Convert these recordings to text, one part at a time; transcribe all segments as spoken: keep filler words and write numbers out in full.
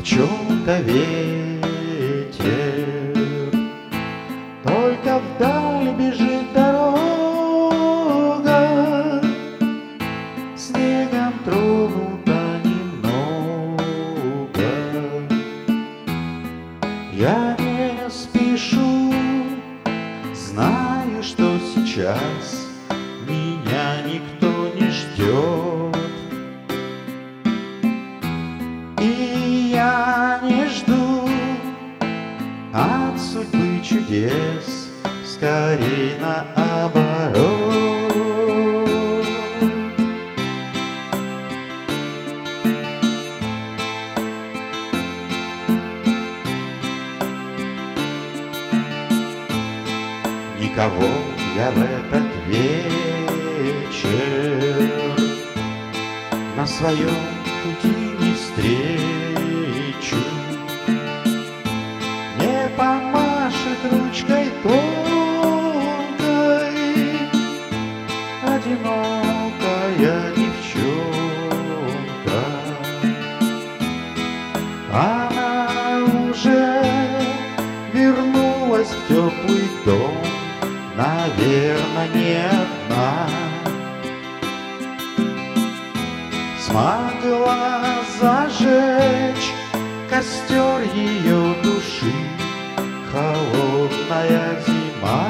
чем-то ветер, только вдаль бежит дорога, снегом тронута немного. Я не спешу, знаю, что сейчас меня никто не ждет. И я не жду от судьбы чудес, скорей наоборот. Никого я в этот вечер на своем пути не встречу, не помашет ручкой тонкой одинокая девчонка. Она уже вернулась в теплый дом, наверное, не одна. Смогла зажечь костер ее души холодная зима.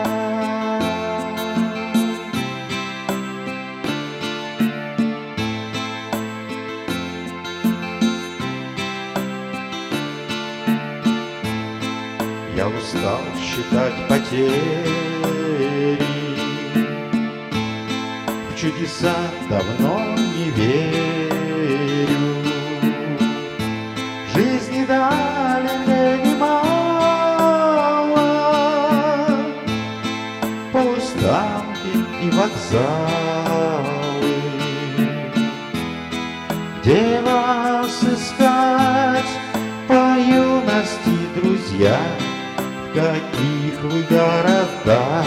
Я устал считать потери, в чудеса давно не верю. Жизни дали мне немало, полустанки и вокзалы. Где вас искать по юности, друзья? В каких вы городах?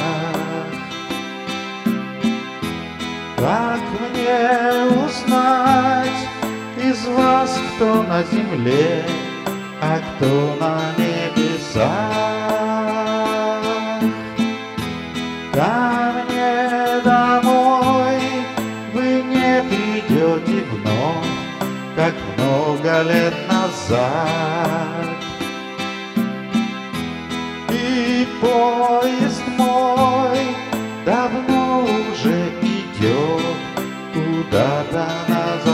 Как мне узнать из вас, кто на земле, а кто на небесах? Ко мне домой вы не придете вновь, как много лет назад. И поезд мой давно уже идет куда-то назад.